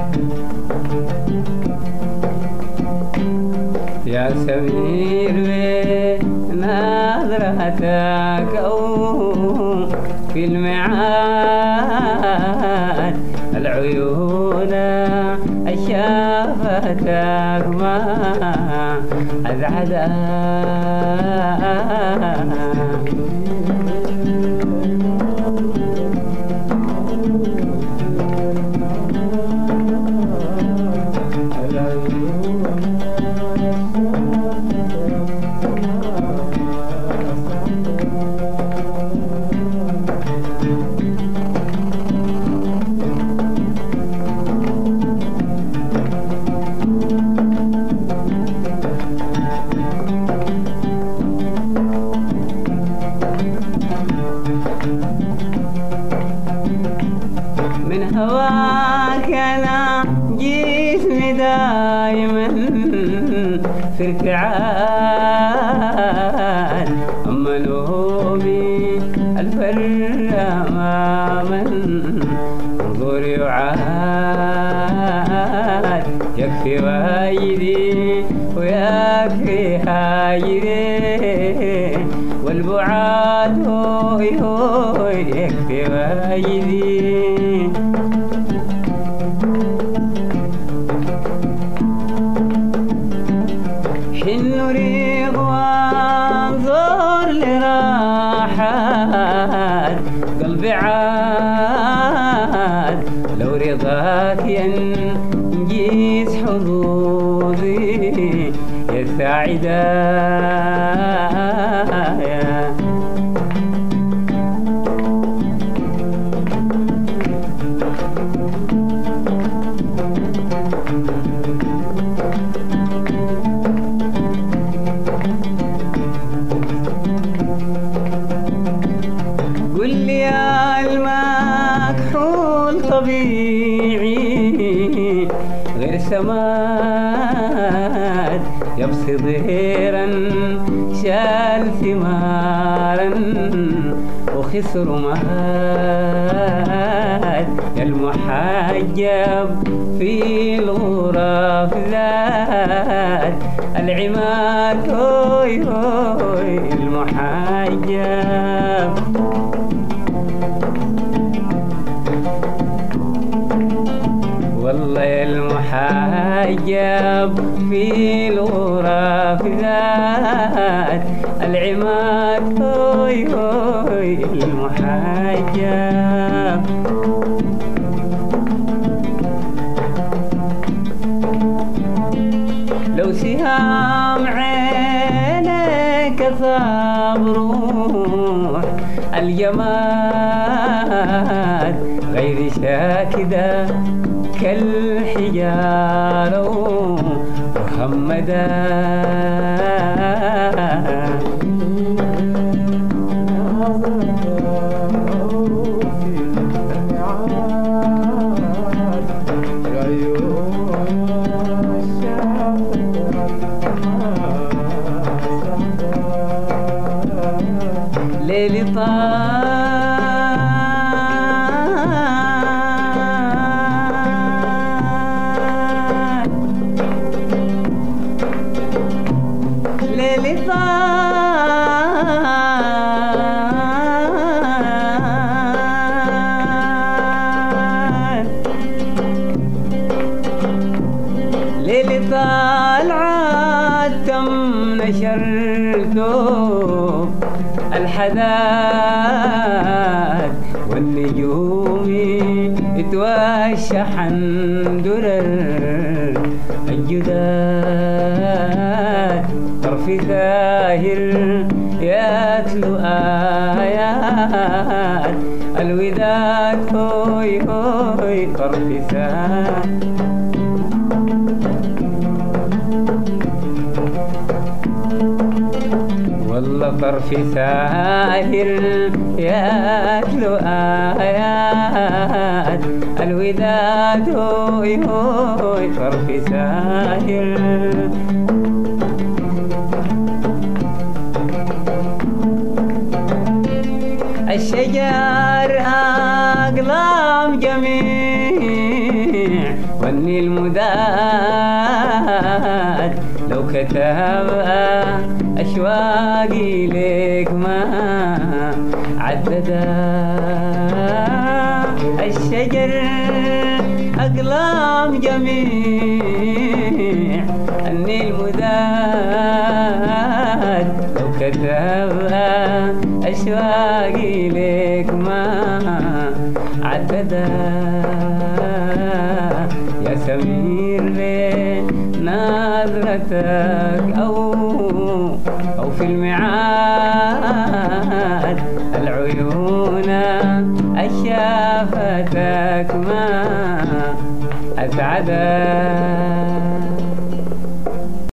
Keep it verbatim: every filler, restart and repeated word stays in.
يا سمير بنظرتك أو في الميعاد العيون شافتك ما أزعدها من هواك أنا جسمي دايما في ارتعاد، أما نومي الفر أماما انظر يعاد، يكفي وايدي ويكفي هاجري والبعاد هوي هوي يكفي وايدي. حن ريق وانظر لراحات قلبي عاد، لو رضاك ينجز حظوظي يا ساعدا. قل لي يا المكحول طبيعي غير سماد يبسي ظهيرا شال ثمارا وخسر مهاد، يا المحجب في الغرف ذات العماد هوي هوي المحجب. والله يا المحجب في الغرف ذات العماد هوي هوي المحجب. لو سهام عينك صاب روح الجماد غير شاكدة كالحجارة محمدا. ليلي طال ليلي طال ليلي طال عاد تم نشرته الحداد والنجوم توشحن درر الجداد، طرف ثاهر يتلو آيات الوداد هوي هوي طرف ثاهر. والله طرف ساهر يتلو آيات الوداد هوي هوي طرف ساهر. الشجر أقلام جميع واني المداد لو كتب أشواقي لك ما عددا الشجر أقلام جميع أني المداد لو كتب أشواقي لك ما عددا يا سمير لنظرتك أو أو في الميعاد العيون أشافتك ما أسعدك